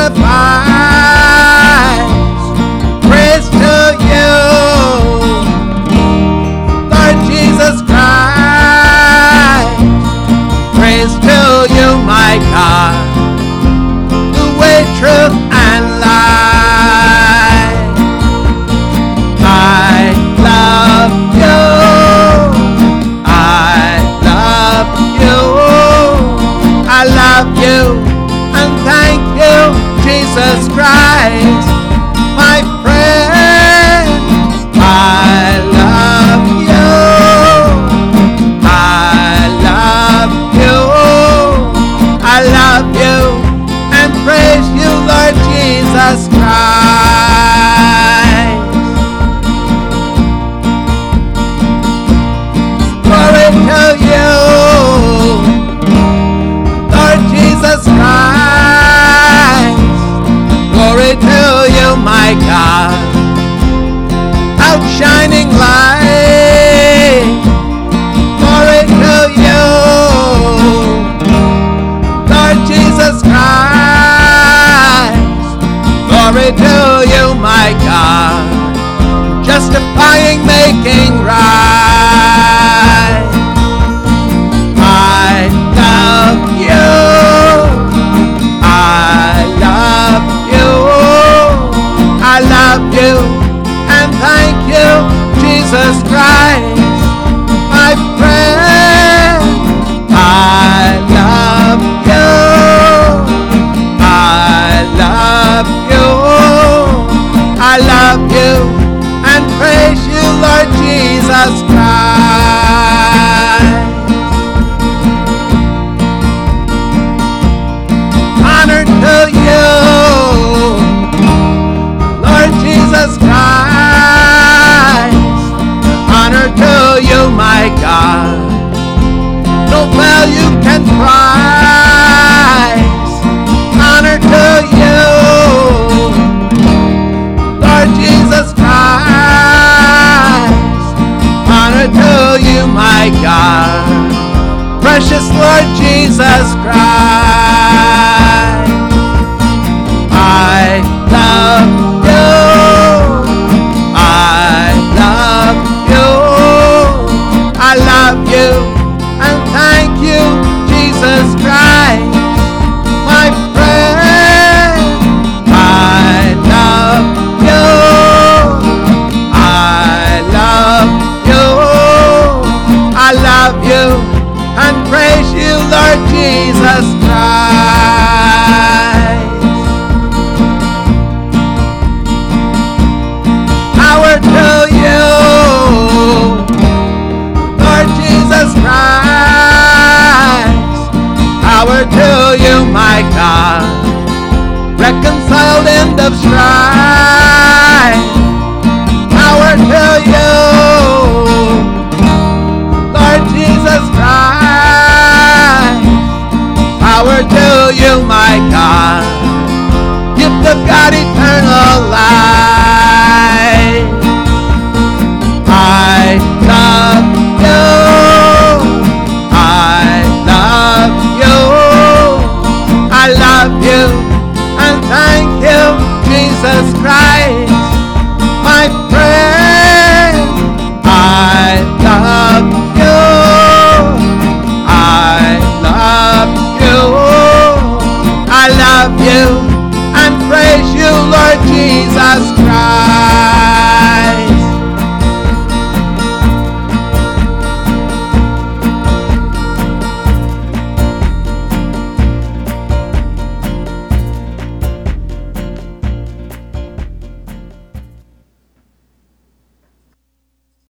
sacrifice. Praise to you, Lord Jesus Christ. Praise to you, my God, the way, truth, and life. I love you. I love you, and thank you, Jesus Christ, my friend. I love you. I love you. I love you, and praise you, Lord Jesus Christ. Glory to you, Jesus Christ. Glory to you, my God, outshining light. Glory to you, Lord Jesus Christ. Glory to you, my God, justifying, making right. I love you. I love you, and thank you, Jesus Christ, my friend. I love you. I love you. I love you, and praise you, Lord Jesus Christ. Honor to you, Jesus Christ. Honor to you, my God, no value can price. Honor to you, Lord Jesus Christ. Honor to you, my God, precious Lord Jesus Christ. I love you. I love you, and thank you, Jesus Christ, my friend. I love you. I love you. I love you, and praise you, Lord Jesus Christ. Power to you, Jesus Christ. Power to you, my God, reconciled end of strife. Power to you, Lord Jesus Christ. Power to you, my God, gift of God